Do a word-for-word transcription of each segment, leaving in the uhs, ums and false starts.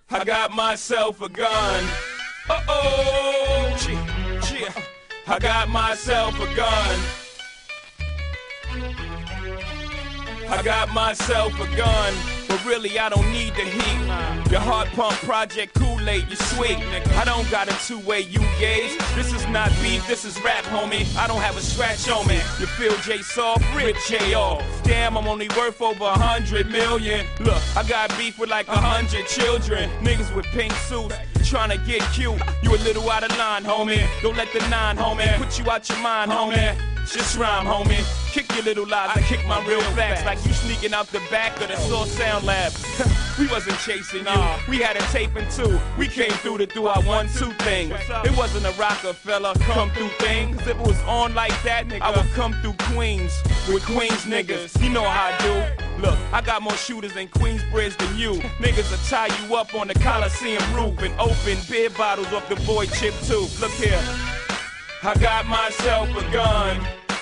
I got myself a gun. Uh-oh. Cheer, cheer. I got myself a gun. I got myself a gun. But really, I don't need the heat. Your heart pump project Kool-Aid, you sweet. I don't got a two-way you gaze. This is not beef, this is rap, homie. I don't have a scratch on me. You feel J Soft, Rich J R. Damn, I'm only worth over a hundred million. Look, I got beef with like a hundred children. Niggas with pink suits, trying to get cute. You a little out of line, homie. Don't let the nine, homie, put you out your mind, homie. Just rhyme, homie. Kick your little lies, I kick my real facts. Like you sneaking out the back of the Source Sound Lab. We wasn't chasing you, we had a taping too. We came through to do our one two thing. It wasn't a Rockefeller come through thing. Cause if it was on like that, I would come through Queens with Queens niggas. You know how I do. Look, I got more shooters in Queensbridge than you. Niggas will tie you up on the Coliseum roof and open beer bottles off the boy Chip tooth. Look here, I got myself a gun.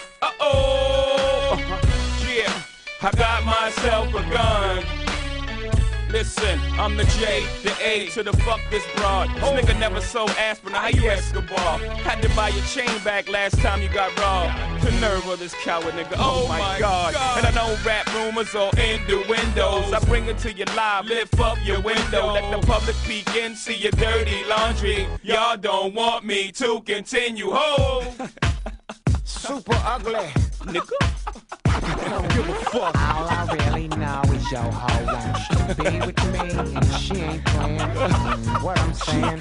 Uh-oh, yeah, I got myself a gun. Listen, I'm the J, the A to the fuck this broad. This nigga never sold aspirin, how you Escobar? Had to buy your chain back last time you got robbed. The nerve of this coward nigga, oh my god. And I know rap rumors or innuendos. I bring it to you live, lift up your window. Let the public peek in, see your dirty laundry. Y'all don't want me to continue, ho. Super ugly, nigga. I don't give a fuck. All I really know is your hoe wants to be with me, and she ain't playing mm, what I'm saying.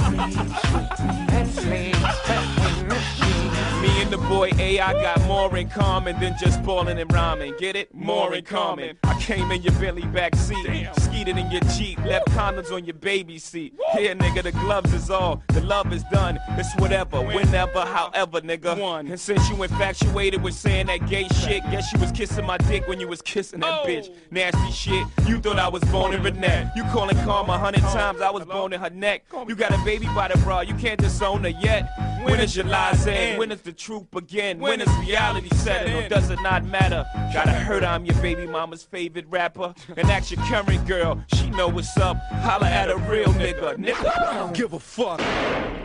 Let's leave in the sheets. Me and the boy A, I got more in common than just ballin' and rhyming. Get it? More in common. I came in your Bentley back seat, skeeted in your Jeep, left condoms on your baby seat. Here, nigga, the gloves is all, the love is done. It's whatever, whenever, however, nigga. And since you infatuated with saying that gay shit, guess you was kissing my dick when you was kissing that bitch. Nasty shit, you thought I was boning Renette. You calling Karma a hundred times, I was boning her neck. You got a baby by the bra, you can't disown her yet. When is your lies end? When is the truth begin? When is reality setting? Or does it not matter? Gotta hurt I'm your baby mama's favorite rapper. And ask your current girl, she know what's up. Holla at a real nigga, nigga. I don't give a fuck.